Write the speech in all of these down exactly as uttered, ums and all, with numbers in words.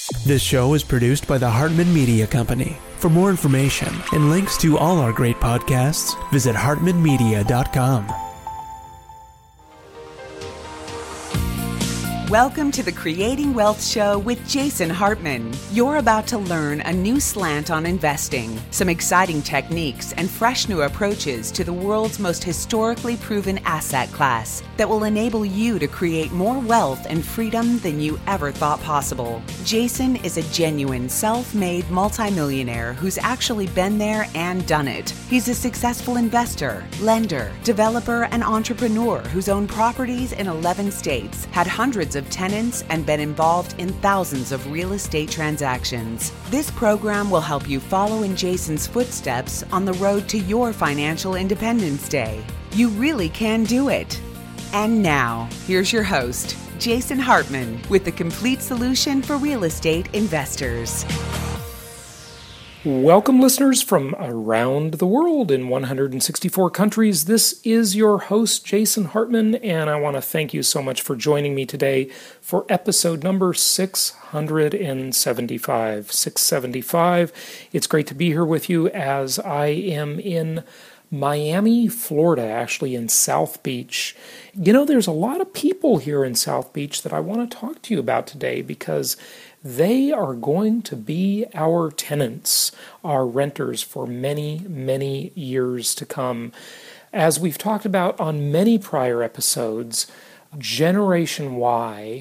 This show is produced by the Hartman Media Company. For more information and links to all our great podcasts, visit hartman media dot com. Welcome to the Creating Wealth Show with Jason Hartman. You're about to learn a new slant on investing, some exciting techniques, and fresh new approaches to the world's most historically proven asset class that will enable you to create more wealth and freedom than you ever thought possible. Jason is a genuine self-made multimillionaire who's actually been there and done it. He's a successful investor, lender, developer, and entrepreneur who's owned properties in eleven states, had hundreds of tenants, and been involved in thousands of real estate transactions. This program will help you follow in Jason's footsteps on the road to your financial independence day. You really can do it. And now, here's your host, Jason Hartman, with the complete solution for real estate investors. Welcome, listeners from around the world in one hundred sixty-four countries. This is your host, Jason Hartman, and I want to thank you so much for joining me today for episode number six seventy-five. six seventy-five. It's great to be here with you as I am in Miami, Florida, actually in South Beach. You know, there's a lot of people here in South Beach that I want to talk to you about today because they are going to be our tenants, our renters for many, many years to come. As we've talked about on many prior episodes, Generation Y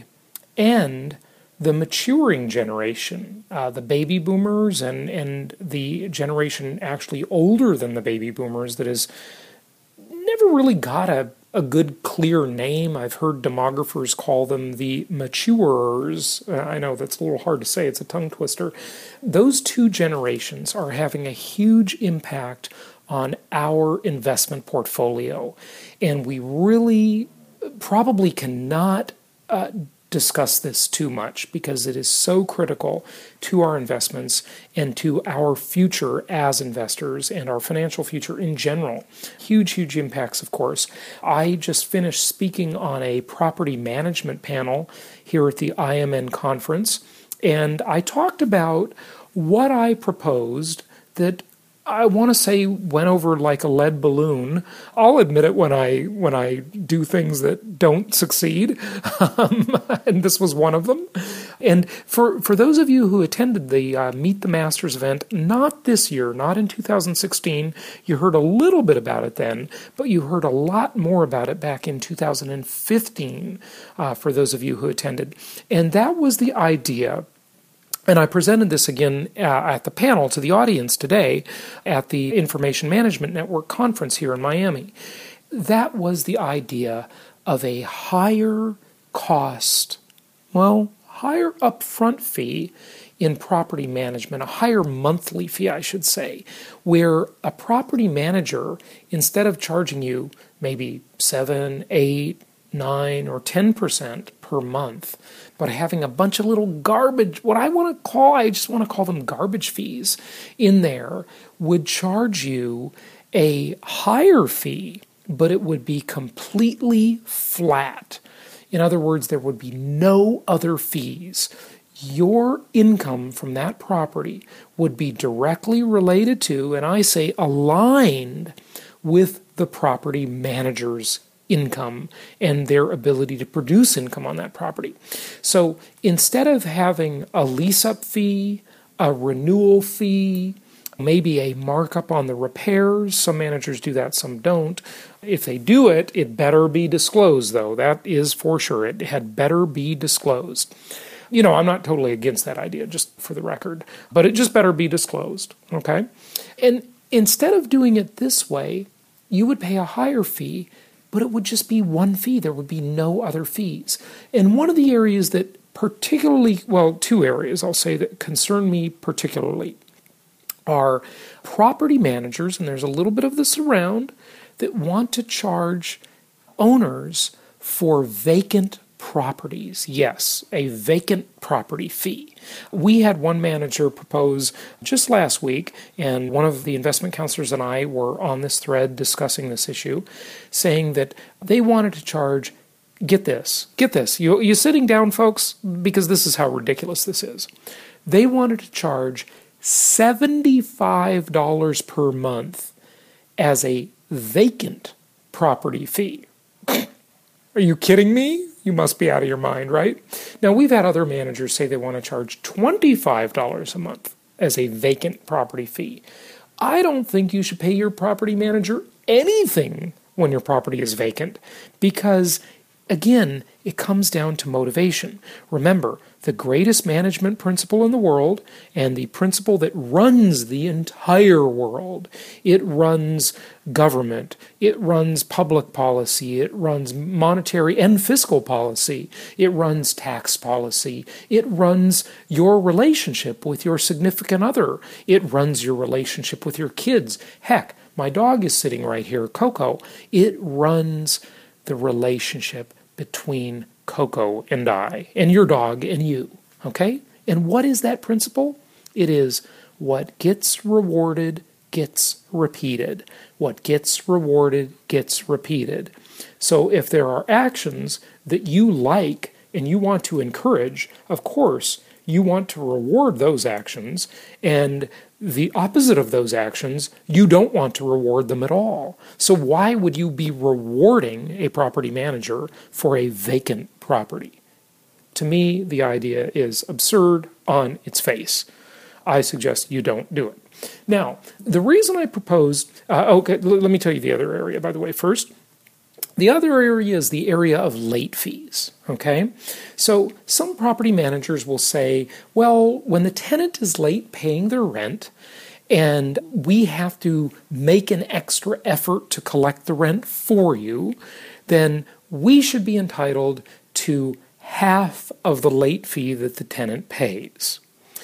and the maturing generation, uh, the baby boomers and, and the generation actually older than the baby boomers that has never really got a a good, clear name. I've heard demographers call them the maturers. Uh, I know that's a little hard to say. It's a tongue twister. Those two generations are having a huge impact on our investment portfolio. And we really probably cannot uh, discuss this too much because it is so critical to our investments and to our future as investors and our financial future in general. Huge, huge impacts, of course. I just finished speaking on a property management panel here at the I M N conference, and I talked about what I proposed that I want to say went over like a lead balloon. I'll admit it when I when I do things that don't succeed, um, and this was one of them. And for, for those of you who attended the uh, Meet the Masters event, not this year, not in two thousand sixteen, you heard a little bit about it then, but you heard a lot more about it back in two thousand fifteen uh, for those of you who attended. And that was the idea. And I presented this again uh, at the panel to the audience today at the Information Management Network conference here in Miami. That was the idea of a higher cost, well, higher upfront fee in property management, a higher monthly fee, I should say, where a property manager, instead of charging you maybe seven, eight, nine, or ten percent per month, but having a bunch of little garbage, what I want to call, I just want to call them garbage fees in there, would charge you a higher fee, but it would be completely flat. In other words, there would be no other fees. Your income from that property would be directly related to, and I say aligned with, the property manager's income and their ability to produce income on that property. So instead of having a lease-up fee, a renewal fee, maybe a markup on the repairs, some managers do that, some don't. If they do it, it better be disclosed, though. That is for sure. It had better be disclosed. You know, I'm not totally against that idea, just for the record, but it just better be disclosed, okay? And instead of doing it this way, you would pay a higher fee, but it would just be one fee. There would be no other fees. And one of the areas that particularly, well, two areas I'll say that concern me particularly are property managers, and there's a little bit of this around, that want to charge owners for vacant properties. Yes, a vacant property fee. We had one manager propose just last week, and one of the investment counselors and I were on this thread discussing this issue, saying that they wanted to charge get this, get this. You, you sitting down, folks, because this is how ridiculous this is. They wanted to charge seventy-five dollars per month as a vacant property fee. Are you kidding me? You must be out of your mind, right? Now, we've had other managers say they want to charge twenty-five dollars a month as a vacant property fee. I don't think you should pay your property manager anything when your property is vacant because, again, it comes down to motivation. Remember, the greatest management principle in the world and the principle that runs the entire world. It runs government. It runs public policy. It runs monetary and fiscal policy. It runs tax policy. It runs your relationship with your significant other. It runs your relationship with your kids. Heck, my dog is sitting right here, Coco. It runs the relationship between Coco and I, and your dog and you, okay? And what is that principle? It is what gets rewarded gets repeated. What gets rewarded gets repeated. So if there are actions that you like and you want to encourage, of course, you want to reward those actions, and the opposite of those actions, you don't want to reward them at all. So why would you be rewarding a property manager for a vacant property? To me, the idea is absurd on its face. I suggest you don't do it. Now, the reason I proposed, uh, okay, l- let me tell you the other area, by the way, first. The other area is the area of late fees, okay? So some property managers will say, well, when the tenant is late paying their rent and we have to make an extra effort to collect the rent for you, then we should be entitled to half of the late fee that the tenant pays.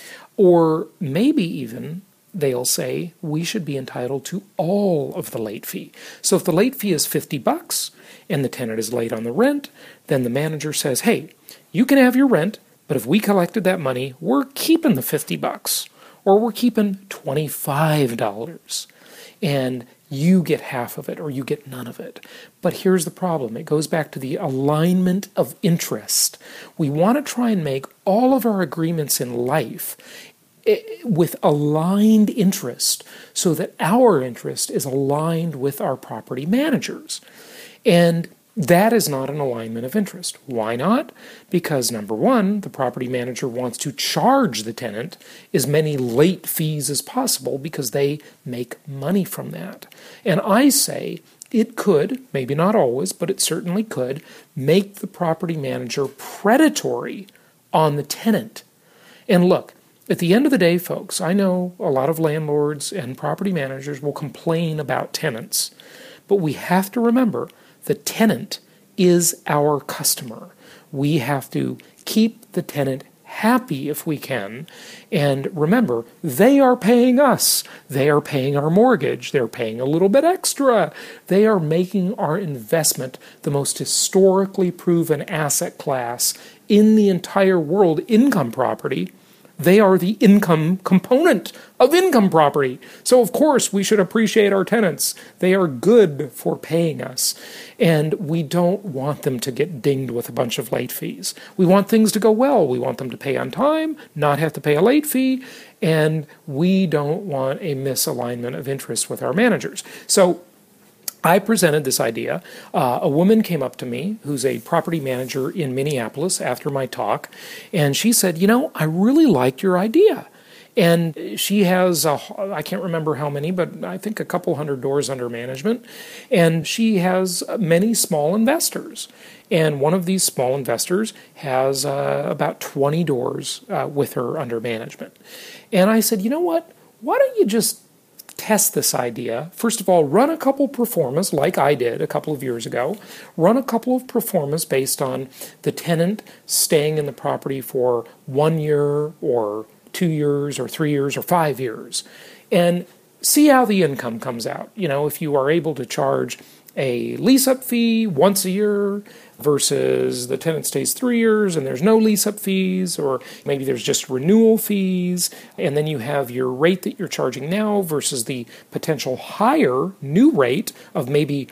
Or maybe even they'll say we should be entitled to all of the late fee. So if the late fee is fifty bucks and the tenant is late on the rent, then the manager says, hey, you can have your rent, but if we collected that money, we're keeping the fifty bucks, or we're keeping twenty-five dollars, and you get half of it, or you get none of it. But here's the problem. It goes back to the alignment of interest. We want to try and make all of our agreements in life with aligned interest so that our interest is aligned with our property managers. And that is not an alignment of interest. Why not? Because number one, the property manager wants to charge the tenant as many late fees as possible because they make money from that. And I say it could, maybe not always, but it certainly could, make the property manager predatory on the tenant. And look, at the end of the day, folks, I know a lot of landlords and property managers will complain about tenants, but we have to remember the tenant is our customer. We have to keep the tenant happy if we can. And remember, they are paying us. They are paying our mortgage. They're paying a little bit extra. They are making our investment the most historically proven asset class in the entire world, income property. They are the income component of income property. So, of course, we should appreciate our tenants. They are good for paying us. And we don't want them to get dinged with a bunch of late fees. We want things to go well. We want them to pay on time, not have to pay a late fee, and we don't want a misalignment of interest with our managers. So, I presented this idea. Uh, a woman came up to me who's a property manager in Minneapolis after my talk, and she said, you know, I really liked your idea. And she has, a, I can't remember how many, but I think a couple hundred doors under management. And she has many small investors. And one of these small investors has uh, about twenty doors uh, with her under management. And I said, you know what? Why don't you just test this idea? First of all, run a couple performas like I did a couple of years ago. Run a couple of performas based on the tenant staying in the property for one year or two years or three years or five years. And see how the income comes out. You know, if you are able to charge a lease-up fee once a year versus the tenant stays three years and there's no lease-up fees, or maybe there's just renewal fees, and then you have your rate that you're charging now versus the potential higher new rate of maybe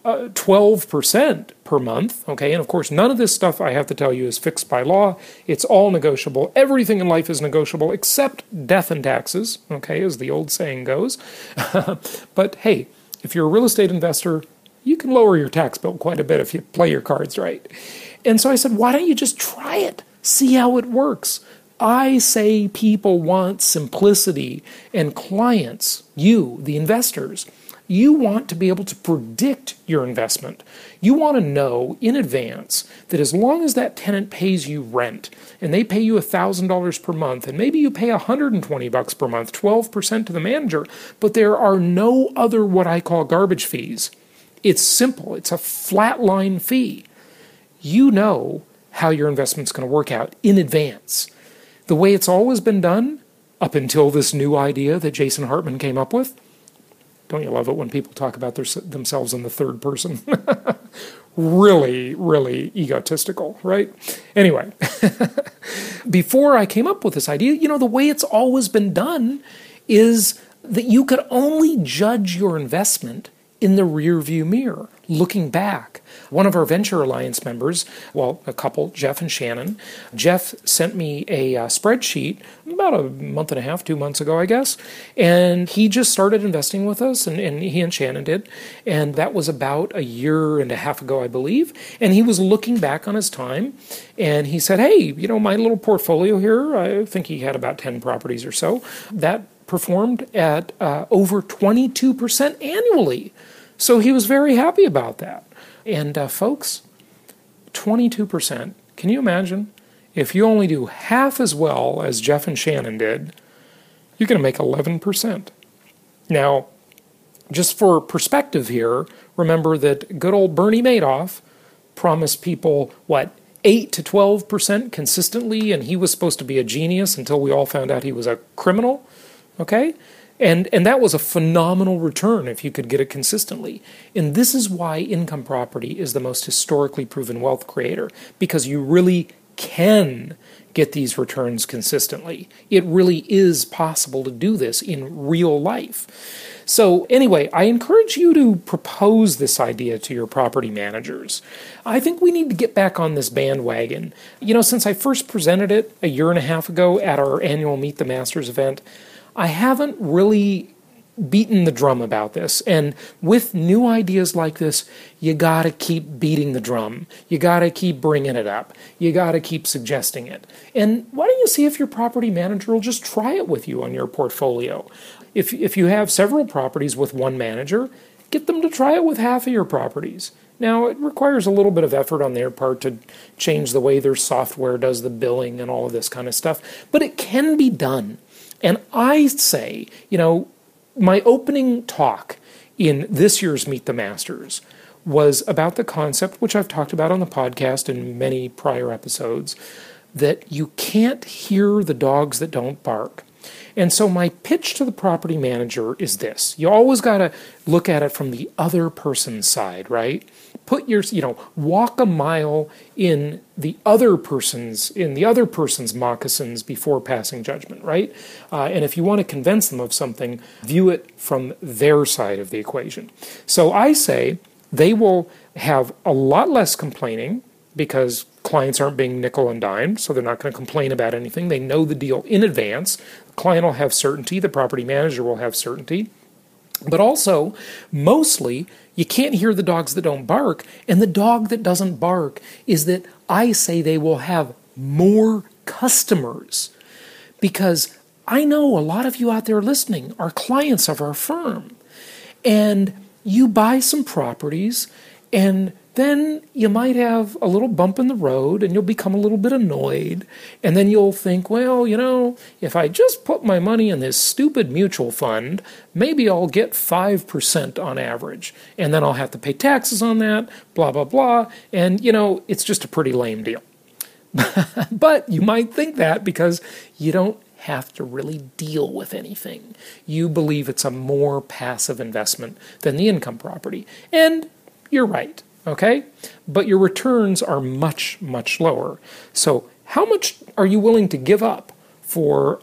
uh, twelve percent per month, okay? And of course, none of this stuff I have to tell you is fixed by law. It's all negotiable. Everything in life is negotiable except death and taxes, okay, as the old saying goes. But hey, if you're a real estate investor, you can lower your tax bill quite a bit if you play your cards right. And so I said, why don't you just try it? See how it works. I say people want simplicity, and clients, you, the investors, you want to be able to predict your investment. You want to know in advance that as long as that tenant pays you rent and they pay you one thousand dollars per month, and maybe you pay one hundred twenty bucks per month, twelve percent to the manager, but there are no other what I call garbage fees. It's simple. It's a flat line fee. You know how your investment's going to work out in advance. The way it's always been done, up until this new idea that Jason Hartman came up with. Don't you love it when people talk about their, themselves in the third person? Really, really egotistical, right? Anyway, before I came up with this idea, you know, the way it's always been done is that you could only judge your investment in the rearview mirror, looking back. One of our Venture Alliance members, well, a couple, Jeff and Shannon, Jeff sent me a uh, spreadsheet about a month and a half, two months ago, I guess, and he just started investing with us, and, and he and Shannon did, and that was about a year and a half ago, I believe, and he was looking back on his time, and he said, hey, you know, my little portfolio here, I think he had about ten properties or so, that performed at uh, over twenty-two percent annually. So he was very happy about that. And uh, folks, twenty-two percent, can you imagine? If you only do half as well as Jeff and Shannon did, you're going to make eleven percent. Now, just for perspective here, remember that good old Bernie Madoff promised people, what, eight to twelve percent consistently, and he was supposed to be a genius until we all found out he was a criminal. Okay? And and that was a phenomenal return if you could get it consistently. And this is why income property is the most historically proven wealth creator, because you really can get these returns consistently. It really is possible to do this in real life. So anyway, I encourage you to propose this idea to your property managers. I think we need to get back on this bandwagon. You know, since I first presented it a year and a half ago at our annual Meet the Masters event, I haven't really beaten the drum about this. And with new ideas like this, you got to keep beating the drum. You got to keep bringing it up. You got to keep suggesting it. And why don't you see if your property manager will just try it with you on your portfolio? If if you have several properties with one manager, get them to try it with half of your properties. Now, it requires a little bit of effort on their part to change the way their software does the billing and all of this kind of stuff, but it can be done. And I say, you know, my opening talk in this year's Meet the Masters was about the concept, which I've talked about on the podcast in many prior episodes, that you can't hear the dogs that don't bark. And so my pitch to the property manager is this. You always got to look at it from the other person's side, right? Put your, you know, walk a mile in the other person's, in the other person's moccasins before passing judgment, right? Uh, and if you want to convince them of something, view it from their side of the equation. So I say they will have a lot less complaining because clients aren't being nickel and dimed, so they're not going to complain about anything. They know the deal in advance. The client will have certainty. The property manager will have certainty. But also, mostly, you can't hear the dogs that don't bark, and the dog that doesn't bark is that I say they will have more customers. Because I know a lot of you out there listening are clients of our firm, and you buy some properties, and then you might have a little bump in the road and you'll become a little bit annoyed. And then you'll think, well, you know, if I just put my money in this stupid mutual fund, maybe I'll get five percent on average. And then I'll have to pay taxes on that, blah, blah, blah. And, you know, it's just a pretty lame deal. But you might think that because you don't have to really deal with anything. You believe it's a more passive investment than the income property. And you're right. Okay? But your returns are much, much lower. So how much are you willing to give up for,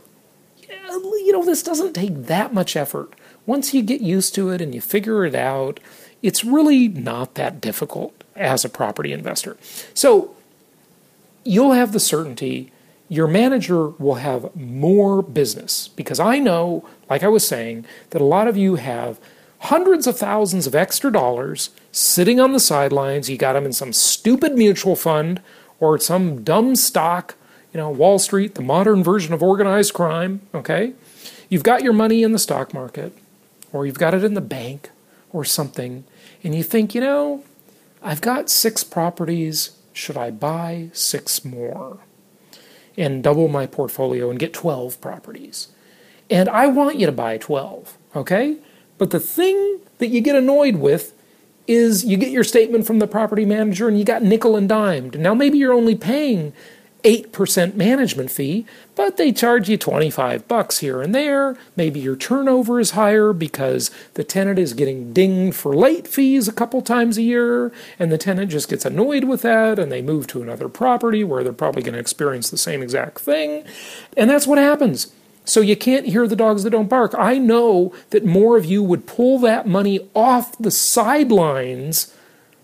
you know, this doesn't take that much effort. Once you get used to it and you figure it out, it's really not that difficult as a property investor. So you'll have the certainty, your manager will have more business, because I know, like I was saying, that a lot of you have hundreds of thousands of extra dollars sitting on the sidelines. You got them in some stupid mutual fund or some dumb stock, you know, Wall Street, the modern version of organized crime, okay? You've got your money in the stock market, or you've got it in the bank or something, and you think, you know, I've got six properties. Should I buy six more and double my portfolio and get twelve properties? And I want you to buy twelve, okay? But the thing that you get annoyed with is you get your statement from the property manager and you got nickel and dimed. Now maybe you're only paying eight percent management fee, but they charge you twenty-five bucks here and there. Maybe your turnover is higher because the tenant is getting dinged for late fees a couple times a year, and the tenant just gets annoyed with that, and they move to another property where they're probably going to experience the same exact thing. And that's what happens. So you can't hear the dogs that don't bark. I know that more of you would pull that money off the sidelines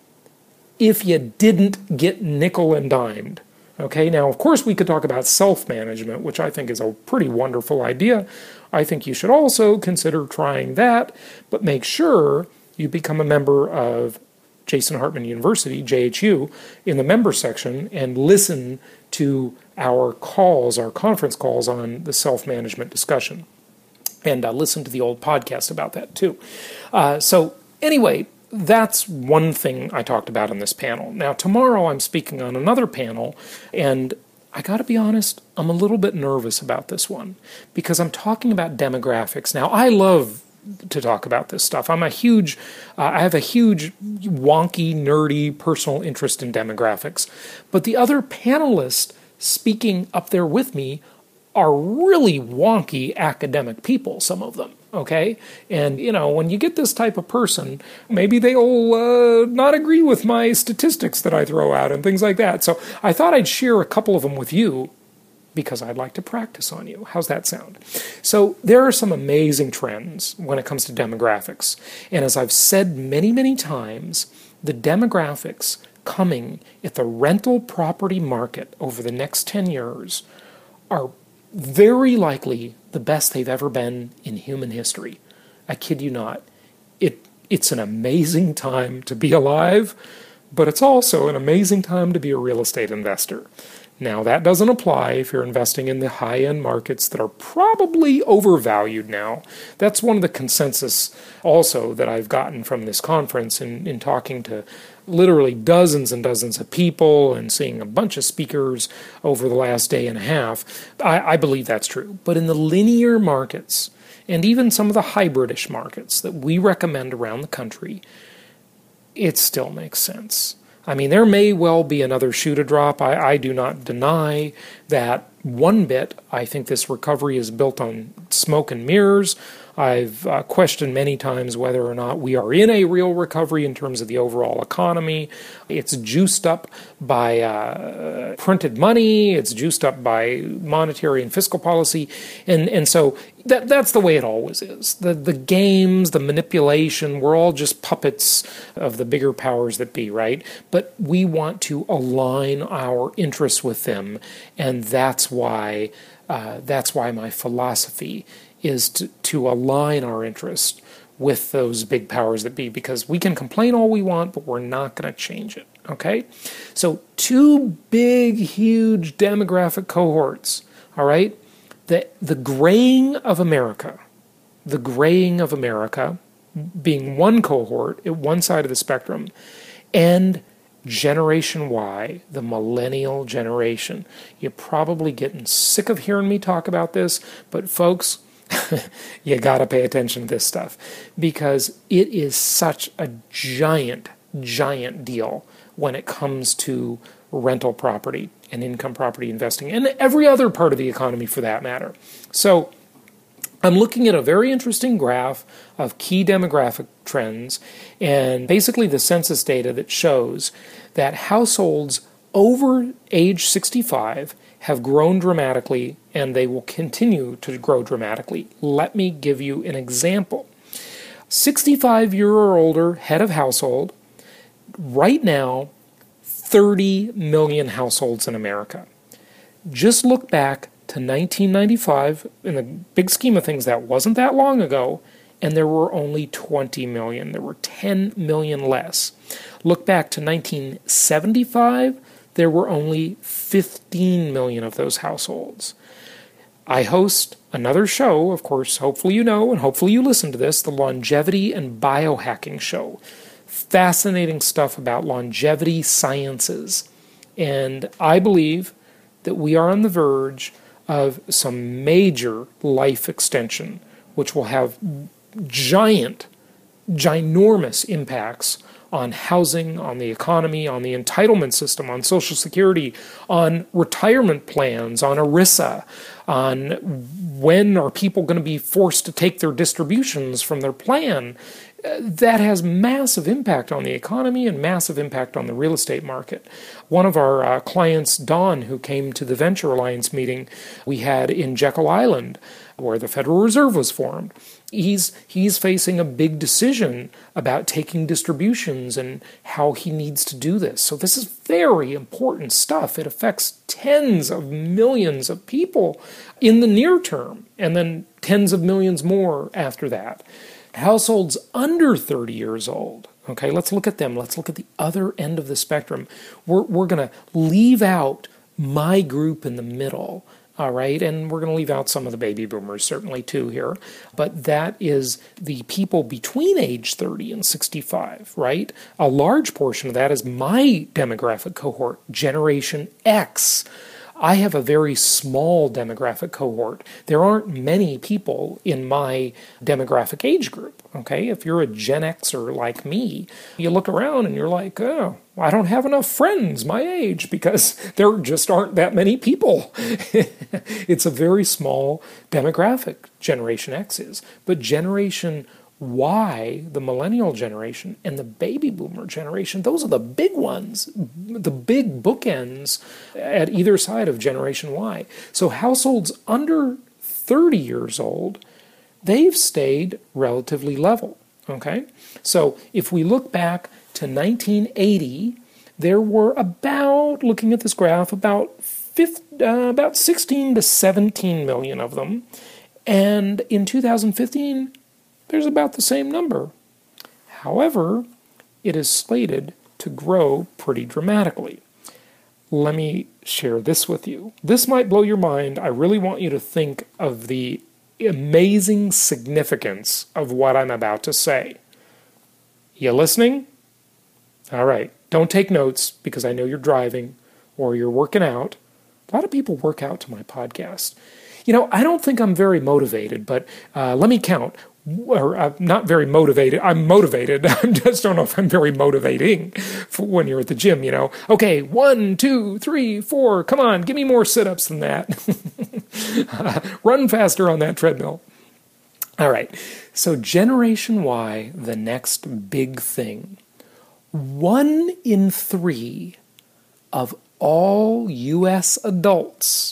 if you didn't get nickel and dimed. Okay, now, of course, we could talk about self-management, which I think is a pretty wonderful idea. I think you should also consider trying that, but make sure you become a member of Jason Hartman University, J H U, in the member section, and listen to our calls, our conference calls on the self-management discussion. And uh, listen to the old podcast about that, too. Uh, so, anyway, that's one thing I talked about in this panel. Now, tomorrow I'm speaking on another panel, and I got to be honest, I'm a little bit nervous about this one because I'm talking about demographics. Now, I love to talk about this stuff. I'm a huge, uh, I have a huge wonky, nerdy personal interest in demographics. But the other panelists speaking up there with me are really wonky academic people, some of them. Okay? And, you know, when you get this type of person, maybe they'll uh, not agree with my statistics that I throw out and things like that. So I thought I'd share a couple of them with you because I'd like to practice on you. How's that sound? So there are some amazing trends when it comes to demographics. And as I've said many, many times, the demographics coming at the rental property market over the next ten years are very likely the best they've ever been in human history. I kid you not. It it's an amazing time to be alive, but it's also an amazing time to be a real estate investor. Now, that doesn't apply if you're investing in the high-end markets that are probably overvalued now. That's one of the consensus also that I've gotten from this conference in, in talking to literally dozens and dozens of people and seeing a bunch of speakers over the last day and a half. I, I believe that's true. But in the linear markets, and even some of the hybridish markets that we recommend around the country, it still makes sense. I mean, there may well be another shoe to drop. I, I do not deny that one bit. I think this recovery is built on smoke and mirrors. I've uh, questioned many times whether or not we are in a real recovery in terms of the overall economy. It's juiced up by uh, printed money. It's juiced up by monetary and fiscal policy. And and so that that's the way it always is. The, the games, the manipulation, we're all just puppets of the bigger powers that be, right? But we want to align our interests with them. And that's why, uh, that's why my philosophy is to, to align our interest with those big powers that be, because we can complain all we want, but we're not going to change it, okay? So two big, huge demographic cohorts, all right? The, the graying of America, the graying of America being one cohort at one side of the spectrum, and Generation Y, the millennial generation. You're probably getting sick of hearing me talk about this, but folks, you got to pay attention to this stuff because it is such a giant, giant deal when it comes to rental property and income property investing and every other part of the economy for that matter. So I'm looking at a very interesting graph of key demographic trends and basically the census data that shows that households over age sixty-five have grown dramatically, and they will continue to grow dramatically. Let me give you an example. sixty-five-year or older head of household, right now, thirty million households in America. Just look back to nineteen ninety-five. In the big scheme of things, that wasn't that long ago, and there were only twenty million. There were ten million less. Look back to nineteen seventy-five, there were only fifteen million of those households. I host another show, of course, hopefully you know, and hopefully you listen to this, the Longevity and Biohacking Show. Fascinating stuff about longevity sciences. And I believe that we are on the verge of some major life extension, which will have giant, ginormous impacts on housing, on the economy, on the entitlement system, on Social Security, on retirement plans, on ERISA, on when are people going to be forced to take their distributions from their plan. That has massive impact on the economy and massive impact on the real estate market. One of our uh, clients, Don, who came to the Venture Alliance meeting we had in Jekyll Island, where the Federal Reserve was formed, he's he's facing a big decision about taking distributions and how he needs to do this. So this is very important stuff. It affects tens of millions of people in the near term, and then tens of millions more after that. Households under thirty years old, okay, let's look at them. Let's look at the other end of the spectrum. We're, we're going to leave out my group in the middle, all right, and we're going to leave out some of the baby boomers certainly too here, but that is the people between age thirty and sixty-five, right? A large portion of that is my demographic cohort, Generation X. I have a very small demographic cohort. There aren't many people in my demographic age group, okay? If you're a Gen Xer like me, you look around and you're like, oh, I don't have enough friends my age because there just aren't that many people. It's a very small demographic, Generation X is. But Generation Y, the millennial generation, and the baby boomer generation, those are the big ones, the big bookends at either side of Generation Y. So households under thirty years old, they've stayed relatively level, okay? So if we look back to nineteen eighty, there were about, looking at this graph, about, fifty, uh, about sixteen to seventeen million of them. And in two thousand fifteen, there's about the same number. However, it is slated to grow pretty dramatically. Let me share this with you. This might blow your mind. I really want you to think of the amazing significance of what I'm about to say. You listening? All right. Don't take notes because I know you're driving or you're working out. A lot of people work out to my podcast. You know, I don't think I'm very motivated, but uh, let me count. Or uh, not very motivated. I'm motivated. I just don't know if I'm very motivating for when you're at the gym, you know. Okay, one, two, three, four. Come on, give me more sit-ups than that. uh, run faster on that treadmill. All right, so Generation Y, the next big thing. One in three of all U S adults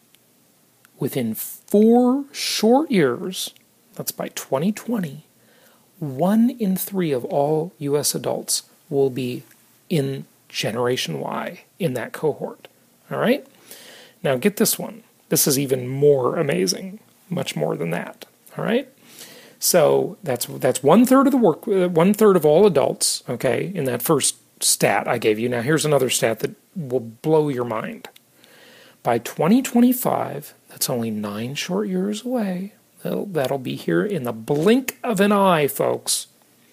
within four short years, that's by twenty twenty, one in three of all U S adults will be in Generation Y, in that cohort. All right? Now get this one. This is even more amazing, much more than that. All right? So that's that's one third of the work, uh, one third of all adults, okay, in that first stat I gave you. Now here's another stat that will blow your mind. By twenty twenty-five, that's only nine short years away. That'll be here in the blink of an eye, folks.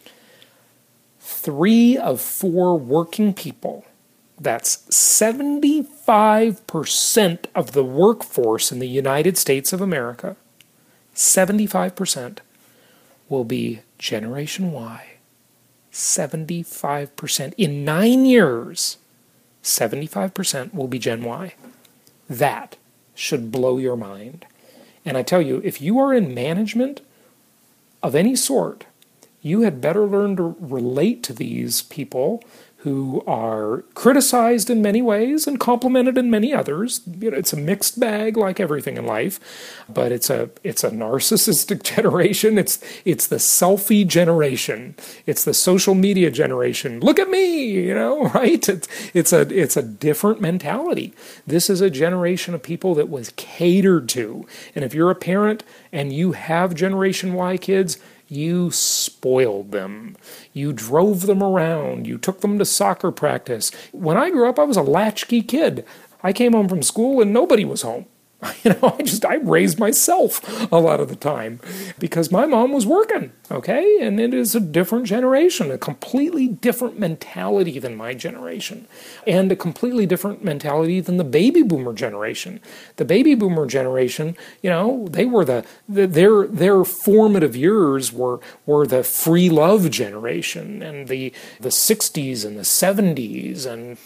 Three of four working people, that's seventy-five percent of the workforce in the United States of America, seventy-five percent will be Generation Y. seventy-five percent. In nine years, seventy-five percent will be Gen Y. That should blow your mind. And I tell you, if you are in management of any sort, you had better learn to relate to these people who are criticized in many ways and complimented in many others. You know, it's a mixed bag like everything in life, but it's a it's a narcissistic generation. It's it's the selfie generation. It's the social media generation. Look at me, you know, right? It's it's a it's a different mentality. This is a generation of people that was catered to. And if you're a parent and you have Generation Y kids, you spoiled them. You drove them around. You took them to soccer practice. When I grew up, I was a latchkey kid. I came home from school and nobody was home. You know, I just, I raised myself a lot of the time because my mom was working, okay? And it is a different generation, a completely different mentality than my generation, and a completely different mentality than the baby boomer generation. The baby boomer generation, you know, they were the, the their their formative years were were the free love generation, and the the sixties and the seventies and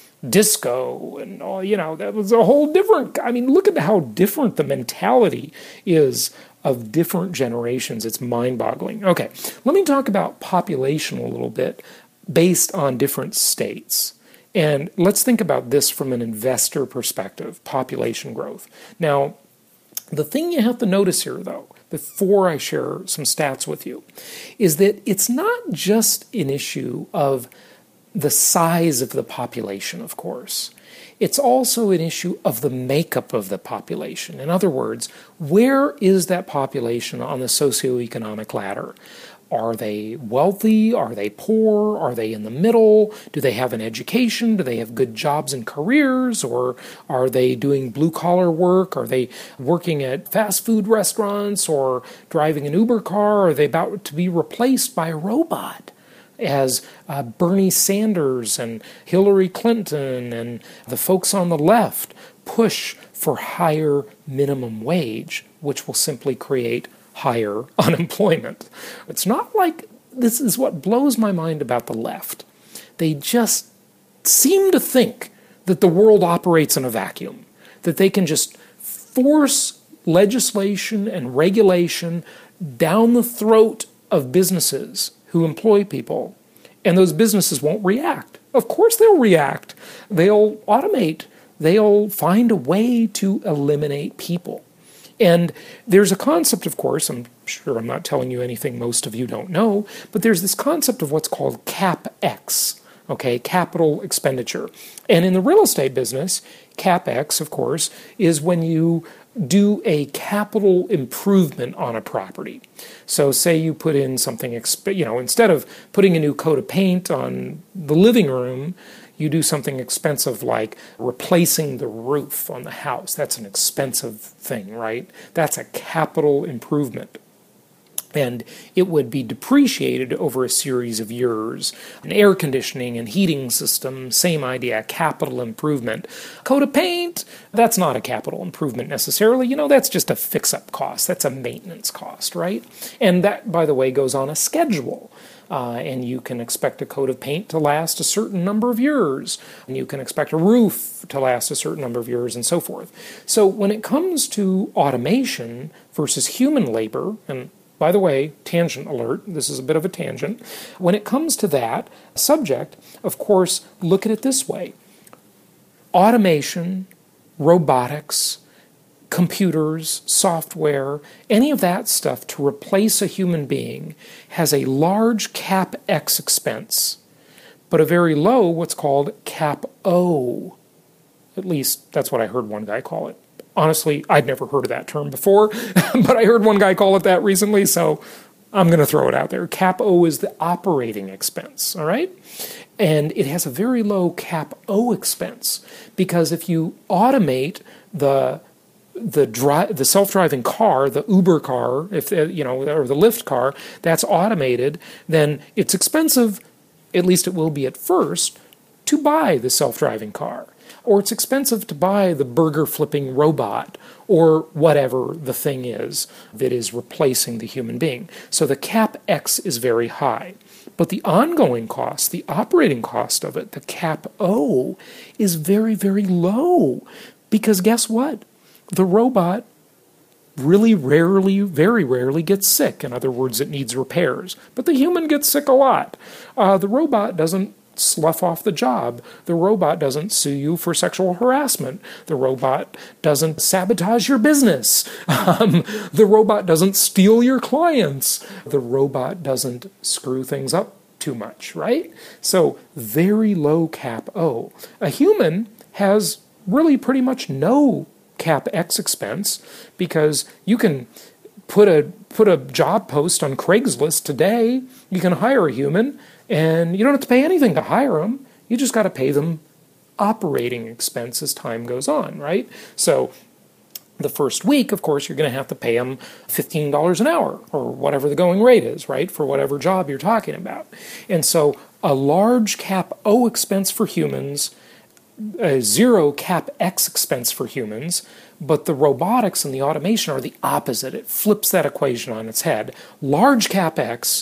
disco and all, you know, that was a whole different, I mean, look at how different the mentality is of different generations. It's mind-boggling. Okay, let me talk about population a little bit based on different states. And let's think about this from an investor perspective, population growth. Now, the thing you have to notice here, though, before I share some stats with you, is that it's not just an issue of the size of the population, of course. It's also an issue of the makeup of the population. In other words, where is that population on the socioeconomic ladder? Are they wealthy? Are they poor? Are they in the middle? Do they have an education? Do they have good jobs and careers? Or are they doing blue-collar work? Are they working at fast food restaurants or driving an Uber car? Are they about to be replaced by a robot? As uh, Bernie Sanders and Hillary Clinton and the folks on the left push for higher minimum wage, which will simply create higher unemployment. It's not like, this is what blows my mind about the left. They just seem to think that the world operates in a vacuum, that they can just force legislation and regulation down the throat of businesses who employ people, and those businesses won't react. Of course they'll react. They'll automate. They'll find a way to eliminate people. And there's a concept, of course, I'm sure I'm not telling you anything most of you don't know, but there's this concept of what's called CapEx, okay, capital expenditure. And in the real estate business, CapEx, of course, is when you do a capital improvement on a property. So say you put in something, exp- you know, instead of putting a new coat of paint on the living room, you do something expensive like replacing the roof on the house. That's an expensive thing, right? That's a capital improvement. And it would be depreciated over a series of years. An air conditioning and heating system, same idea, capital improvement. Coat of paint, that's not a capital improvement necessarily. You know, that's just a fix-up cost. That's a maintenance cost, right? And that, by the way, goes on a schedule. Uh, and you can expect a coat of paint to last a certain number of years. And you can expect a roof to last a certain number of years and so forth. So when it comes to automation versus human labor, and by the way, tangent alert, this is a bit of a tangent. When it comes to that subject, of course, look at it this way. Automation, robotics, computers, software, any of that stuff to replace a human being has a large CapEx expense, but a very low what's called CapO. At least that's what I heard one guy call it. Honestly, I'd never heard of that term before, but I heard one guy call it that recently, so I'm going to throw it out there. CapO is the operating expense, all right? And it has a very low CapO expense because if you automate the the dri- the self-driving car, the Uber car, if you know, or the Lyft car, that's automated, then it's expensive, at least it will be at first, to buy the self-driving car. Or it's expensive to buy the burger-flipping robot or whatever the thing is that is replacing the human being. So the CapEx is very high. But the ongoing cost, the operating cost of it, the CapO, is very, very low. Because guess what? The robot really rarely, very rarely gets sick. In other words, it needs repairs. But the human gets sick a lot. Uh, the robot doesn't slough off the job. The robot doesn't sue you for sexual harassment. The robot doesn't sabotage your business. Um, the robot doesn't steal your clients. The robot doesn't screw things up too much, right? So very low cap O. A human has really pretty much no cap X expense, because you can put a put a job post on Craigslist today. You can hire a human, and you don't have to pay anything to hire them. You just got to pay them operating expense as time goes on, right? So the first week, of course, you're going to have to pay them fifteen dollars an hour, or whatever the going rate is, right, for whatever job you're talking about. And so a large cap O expense for humans, a zero cap X expense for humans, but the robotics and the automation are the opposite. It flips that equation on its head. Large cap X,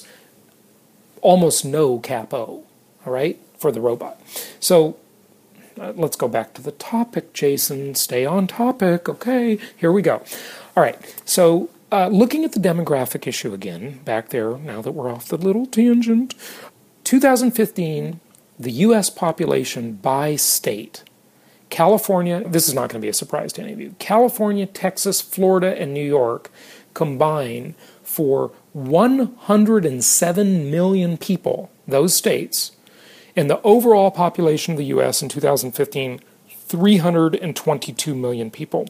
almost no cap O, all right, for the robot. So uh, let's go back to the topic, Jason. Stay on topic. Okay, here we go. All right, so uh, looking at the demographic issue again, back there, now that we're off the little tangent, two thousand fifteen, the U S population by state, California, this is not going to be a surprise to any of you, California, Texas, Florida, and New York combine for one hundred seven million people, those states, and the overall population of the U S in two thousand fifteen, three hundred twenty-two million people.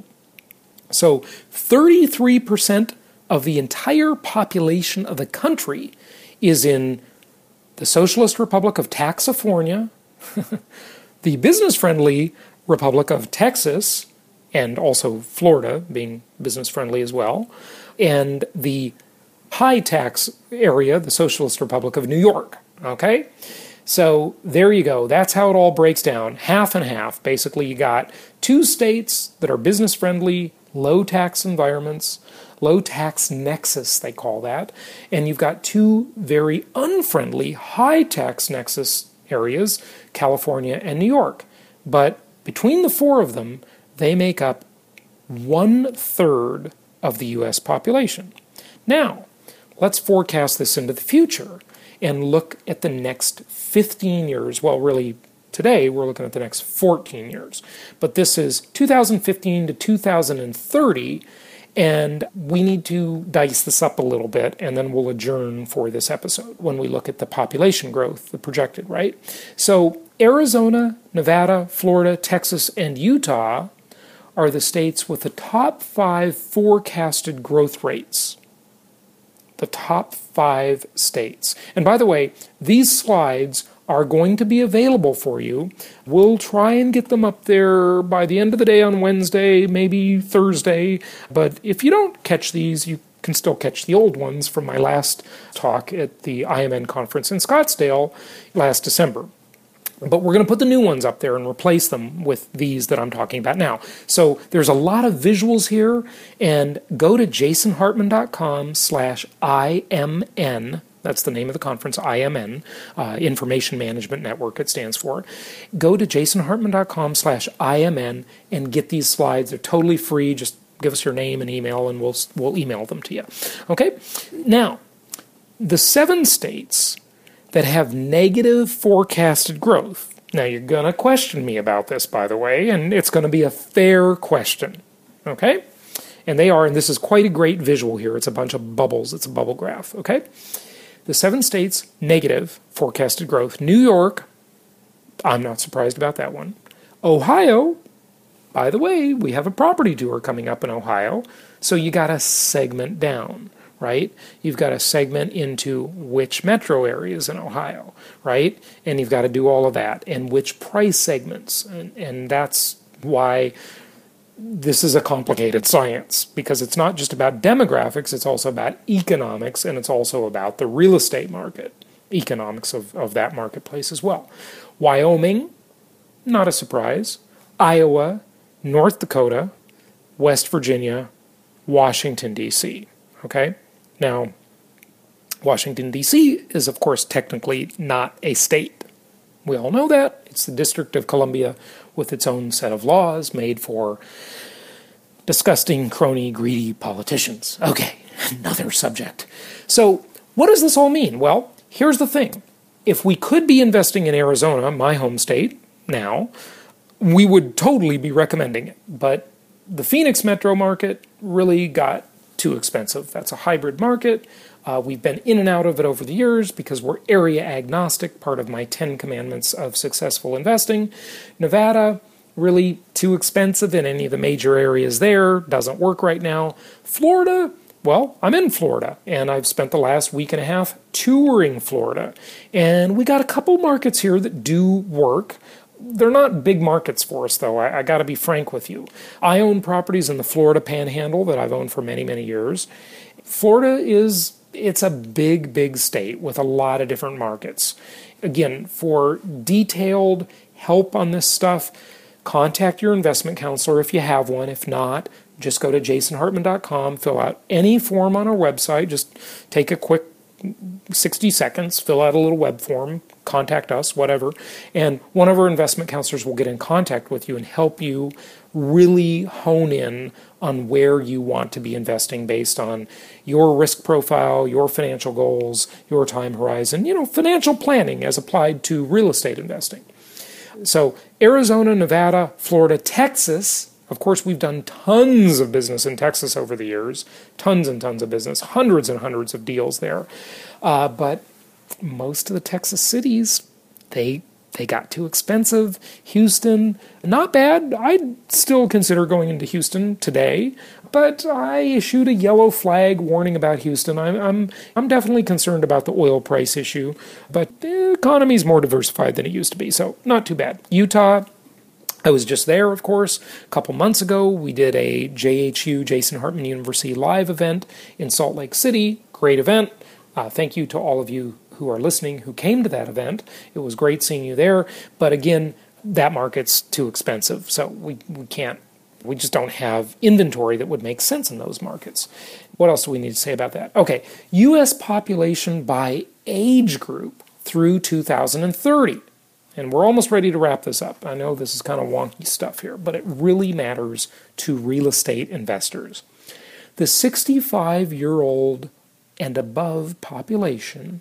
So thirty-three percent of the entire population of the country is in the Socialist Republic of Taxifornia, the business-friendly Republic of Texas, and also Florida being business-friendly as well, and the high-tax area, the Socialist Republic of New York, okay? So there you go. That's how it all breaks down, half and half. Basically, you got two states that are business-friendly, low-tax environments, low-tax nexus, they call that, and you've got two very unfriendly, high-tax nexus areas, California and New York. But between the four of them, they make up one-third of the U S population. Now, let's forecast this into the future and look at the next fifteen years. Well, really, today we're looking at the next fourteen years. But this is two thousand fifteen to two thousand thirty, and we need to dice this up a little bit, and then we'll adjourn for this episode when we look at the population growth, the projected, right? So Arizona, Nevada, Florida, Texas, and Utah are the states with the top five forecasted growth rates. The top five states. And by the way, these slides are going to be available for you. We'll try and get them up there by the end of the day on Wednesday, maybe Thursday. But if you don't catch these, you can still catch the old ones from my last talk at the I M N conference in Scottsdale last December. But we're going to put the new ones up there and replace them with these that I'm talking about now. So there's a lot of visuals here, and go to jasonhartman.com slash IMN. That's the name of the conference, I M N, uh, Information Management Network it stands for. Go to jasonhartman.com slash IMN and get these slides. They're totally free. Just give us your name and email, and we'll we'll email them to you. Okay? Now, the seven states that have negative forecasted growth. Now, you're going to question me about this, by the way, and it's going to be a fair question, okay? And they are, and this is quite a great visual here. It's a bunch of bubbles. It's a bubble graph, okay? The seven states, negative forecasted growth. New York, I'm not surprised about that one. Ohio, by the way, we have a property tour coming up in Ohio, so you got to segment down. Right? You've got to segment into which metro areas in Ohio, right? And you've got to do all of that, and which price segments. And, and that's why this is a complicated science, because it's not just about demographics, it's also about economics, and it's also about the real estate market, economics of, of that marketplace as well. Wyoming, not a surprise. Iowa, North Dakota, West Virginia, Washington, D C, okay? Now, Washington, D C is, of course, technically not a state. We all know that. It's the District of Columbia with its own set of laws made for disgusting, crony, greedy politicians. Okay, another subject. So, what does this all mean? Well, here's the thing. if we could be investing in Arizona, my home state now, we would totally be recommending it. But the Phoenix metro market really got too expensive. That's a hybrid market. Uh, we've been in and out of it over the years because we're area agnostic, part of my ten commandments of successful investing. Nevada, really too expensive in any of the major areas there. Doesn't work right now. Florida, well, I'm in Florida, and I've spent the last week and a half touring Florida. And we got a couple markets here that do work. They're not big markets for us, though. I, I got to be frank with you. I own properties in the Florida Panhandle that I've owned for many, many years. Florida is, it's a big, big state with a lot of different markets. Again, for detailed help on this stuff, contact your investment counselor if you have one. If not, just go to jason hartman dot com, fill out any form on our website. Just take a quick sixty seconds, fill out a little web form, contact us, whatever, and one of our investment counselors will get in contact with you and help you really hone in on where you want to be investing based on your risk profile, your financial goals, your time horizon, you know, financial planning as applied to real estate investing. So Arizona, Nevada, Florida, Texas. Of course, we've done tons of business in Texas over the years, tons and tons of business, hundreds and hundreds of deals there. Uh, but most of the Texas cities, they they got too expensive. Houston, not bad. I'd still consider going into Houston today, but I issued a yellow flag warning about Houston. I'm I'm I'm definitely concerned about the oil price issue, but the economy's more diversified than it used to be, so not too bad. Utah, I was just there, of course. A couple months ago, we did a J H U, Jason Hartman University live event in Salt Lake City. Great event. Uh, thank you to all of you who are listening who came to that event. It was great seeing you there. But again, that market's too expensive, so we, we can't, we just don't have inventory that would make sense in those markets. What else do we need to say about that? Okay, U S population by age group through two thousand thirty. And we're almost ready to wrap this up. I know this is kind of wonky stuff here, but it really matters to real estate investors. The sixty-five-year-old and above population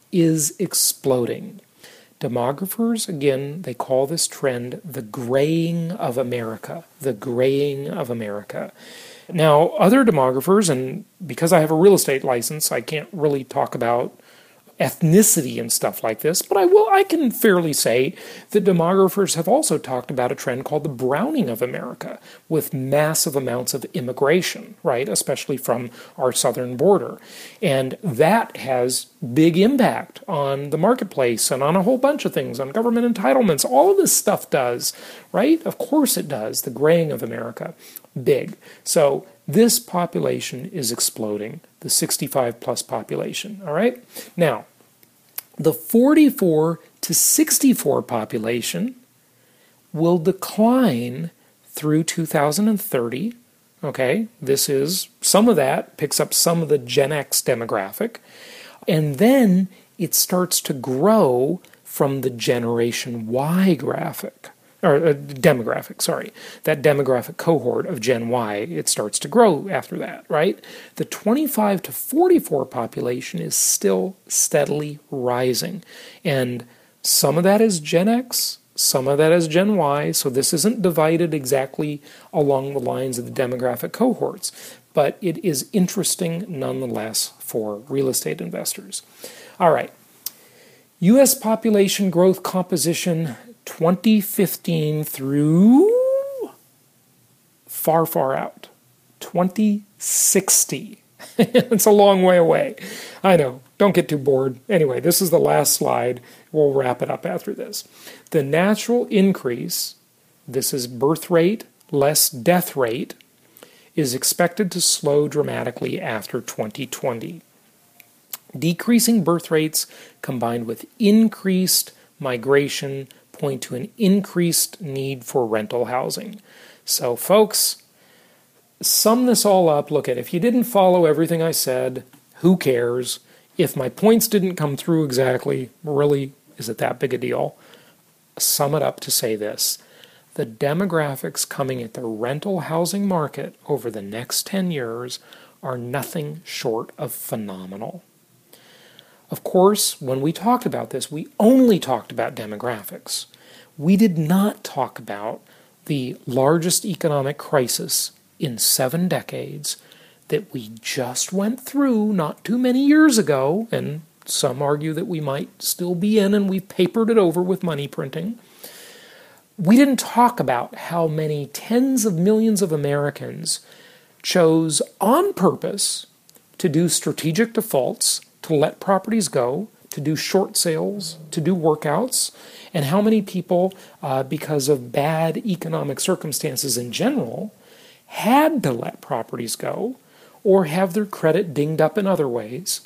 is exploding. Demographers, again, they call this trend the graying of America, the graying of America. Now, other demographers, and because I have a real estate license, I can't really talk about ethnicity and stuff like this, but I will. I can fairly say that demographers have also talked about a trend called the browning of America, with massive amounts of immigration, right, especially from our southern border. And that has big impact on the marketplace and on a whole bunch of things, on government entitlements. All of this stuff does, right? Of course it does. The graying of America, big. So this population is exploding, the sixty-five plus population, all right? Now, the forty-four to sixty-four population will decline through two thousand thirty, okay? This is, some of that picks up some of the Gen X demographic, and then it starts to grow from the Generation Y graphic. Or uh, demographic, sorry, that demographic cohort of Gen Y, it starts to grow after that, right? The twenty-five to forty-four population is still steadily rising. And some of that is Gen X, some of that is Gen Y, so this isn't divided exactly along the lines of the demographic cohorts, but it is interesting nonetheless for real estate investors. All right, U S population growth composition twenty fifteen through far, far out. twenty sixty. It's a long way away. I know. Don't get too bored. Anyway, this is the last slide. We'll wrap it up after this. The natural increase, this is birth rate less death rate, is expected to slow dramatically after twenty twenty. Decreasing birth rates combined with increased migration point to an increased need for rental housing. So folks, sum this all up. Look at, if you didn't follow everything I said, who cares? If my points didn't come through exactly, really, is it that big a deal? Sum it up to say this. The demographics coming at the rental housing market over the next ten years are nothing short of phenomenal. Of course, when we talked about this, we only talked about demographics. We did not talk about the largest economic crisis in seven decades that we just went through not too many years ago, and some argue that we might still be in, and we've papered it over with money printing. We didn't talk about how many tens of millions of Americans chose on purpose to do strategic defaults, to let properties go, to do short sales, to do workouts, and how many people, uh, because of bad economic circumstances in general, had to let properties go or have their credit dinged up in other ways.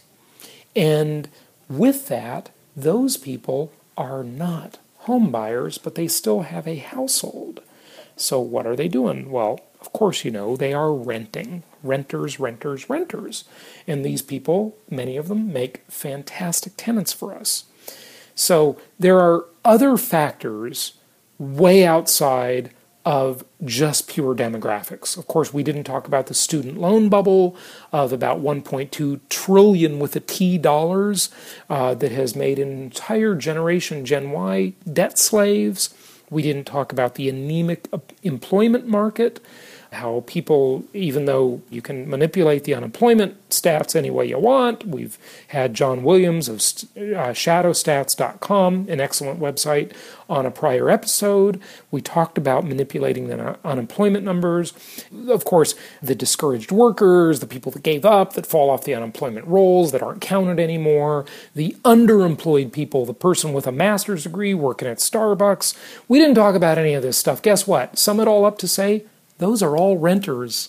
And with that, those people are not home buyers, but they still have a household. So what are they doing? Well, of course, you know, they are renting. Renters, renters, renters. And these people, many of them, make fantastic tenants for us. So there are other factors way outside of just pure demographics. Of course, we didn't talk about the student loan bubble of about one point two trillion with a T dollars uh, that has made an entire generation, Gen Y, debt slaves. We didn't talk about the anemic employment market, how people, even though you can manipulate the unemployment stats any way you want. We've had John Williams of uh, shadow stats dot com, an excellent website, on a prior episode. We talked about manipulating the unemployment numbers. Of course, the discouraged workers, the people that gave up, that fall off the unemployment rolls, that aren't counted anymore, the underemployed people, the person with a master's degree working at Starbucks. We didn't talk about any of this stuff. Guess what? Sum it all up to say, those are all renters.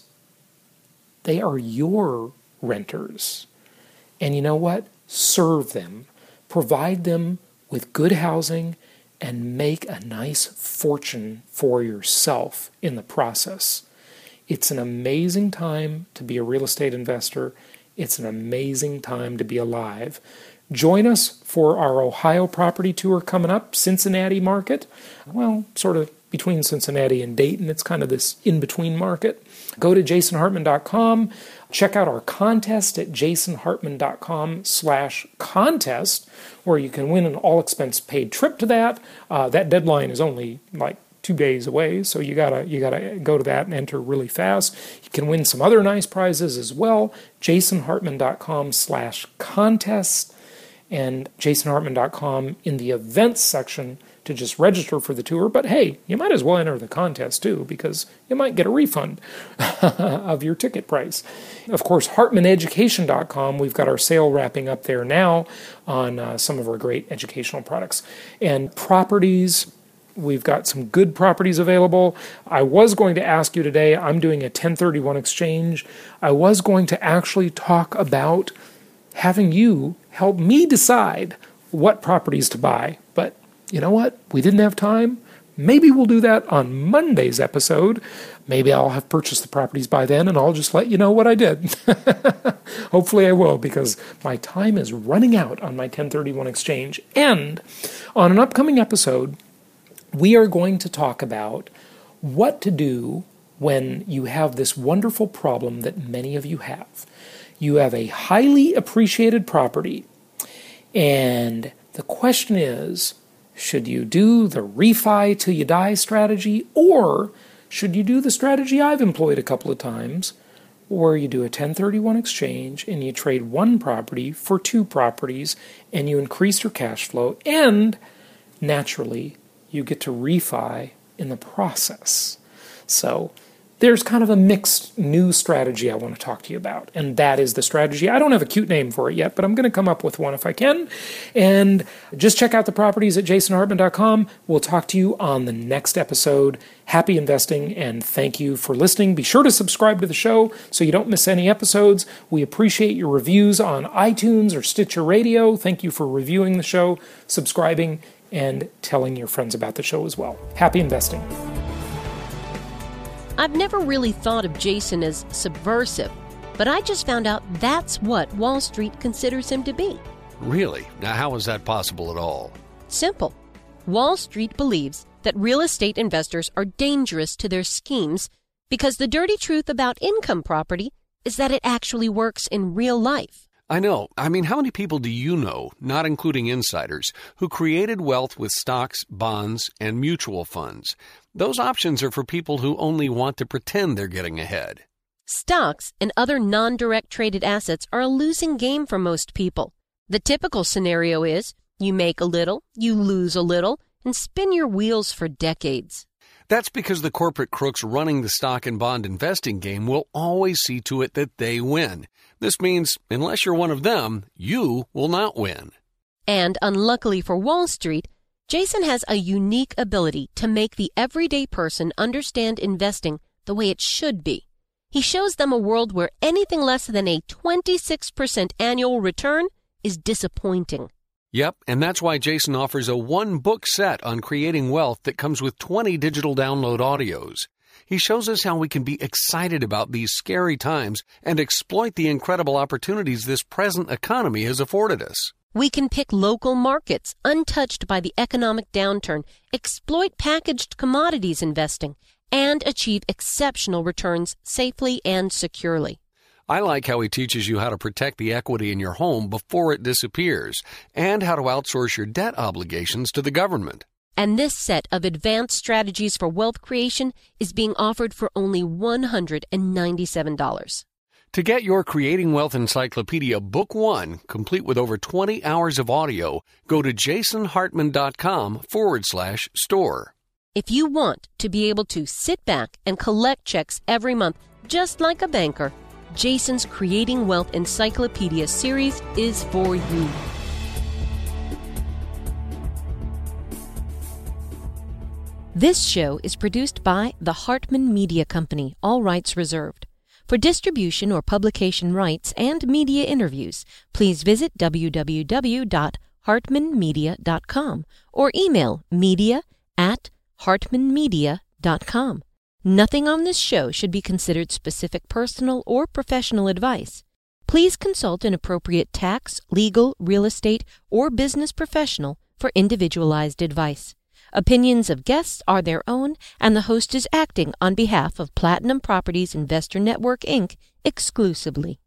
They are your renters. And you know what? Serve them. Provide them with good housing and make a nice fortune for yourself in the process. It's an amazing time to be a real estate investor. It's an amazing time to be alive. Join us for our Ohio property tour coming up, Cincinnati market. Well, sort of between Cincinnati and Dayton. It's kind of this in-between market. Go to jason hartman dot com. Check out our contest at jason hartman dot com slash contest, where you can win an all-expense paid trip to that. Uh, that deadline is only like two days away, so you gotta you gotta go to that and enter really fast. You can win some other nice prizes as well. jason hartman dot com slash contest and jason hartman dot com in the events section to just register for the tour. But hey, you might as well enter the contest too, because you might get a refund of your ticket price. Of course, hartman education dot com, we've got our sale wrapping up there now on uh, some of our great educational products. And properties, we've got some good properties available. I was going to ask you today, I'm doing a ten thirty-one exchange. I was going to actually talk about having you help me decide what properties to buy, but you know what? We didn't have time. Maybe we'll do that on Monday's episode. Maybe I'll have purchased the properties by then, and I'll just let you know what I did. Hopefully I will, because my time is running out on my ten thirty-one exchange. And on an upcoming episode, we are going to talk about what to do when you have this wonderful problem that many of you have. You have a highly appreciated property, and the question is, should you do the refi till you die strategy, or should you do the strategy I've employed a couple of times, where you do a ten thirty-one exchange and you trade one property for two properties and you increase your cash flow, and naturally you get to refi in the process. So there's kind of a mixed new strategy I want to talk to you about, and that is the strategy. I don't have a cute name for it yet, but I'm going to come up with one if I can. And just check out the properties at jason hartman dot com. We'll talk to you on the next episode. Happy investing, and thank you for listening. Be sure to subscribe to the show so you don't miss any episodes. We appreciate your reviews on iTunes or Stitcher Radio. Thank you for reviewing the show, subscribing, and telling your friends about the show as well. Happy investing. I've never really thought of Jason as subversive, but I just found out that's what Wall Street considers him to be. Really? Now, how is that possible at all? Simple. Wall Street believes that real estate investors are dangerous to their schemes because the dirty truth about income property is that it actually works in real life. I know. I mean, how many people do you know, not including insiders, who created wealth with stocks, bonds, and mutual funds? Those options are for people who only want to pretend they're getting ahead. Stocks and other non-direct traded assets are a losing game for most people. The typical scenario is you make a little, you lose a little, and spin your wheels for decades. That's because the corporate crooks running the stock and bond investing game will always see to it that they win. This means, unless you're one of them, you will not win. And unluckily for Wall Street, Jason has a unique ability to make the everyday person understand investing the way it should be. He shows them a world where anything less than a twenty-six percent annual return is disappointing. Yep, and that's why Jason offers a one-book set on creating wealth that comes with twenty digital download audios. He shows us how we can be excited about these scary times and exploit the incredible opportunities this present economy has afforded us. We can pick local markets untouched by the economic downturn, exploit packaged commodities investing, and achieve exceptional returns safely and securely. I like how he teaches you how to protect the equity in your home before it disappears and how to outsource your debt obligations to the government. And this set of advanced strategies for wealth creation is being offered for only one hundred ninety-seven dollars. To get your Creating Wealth Encyclopedia Book one, complete with over twenty hours of audio, go to jasonhartman.com forward slash store. If you want to be able to sit back and collect checks every month just like a banker, Jason's Creating Wealth Encyclopedia series is for you. This show is produced by the Hartman Media Company, all rights reserved. For distribution or publication rights and media interviews, please visit w w w dot hartman media dot com or email media at hartman media dot com. Nothing on this show should be considered specific personal or professional advice. Please consult an appropriate tax, legal, real estate, or business professional for individualized advice. Opinions of guests are their own, and the host is acting on behalf of Platinum Properties Investor Network, Incorporated exclusively.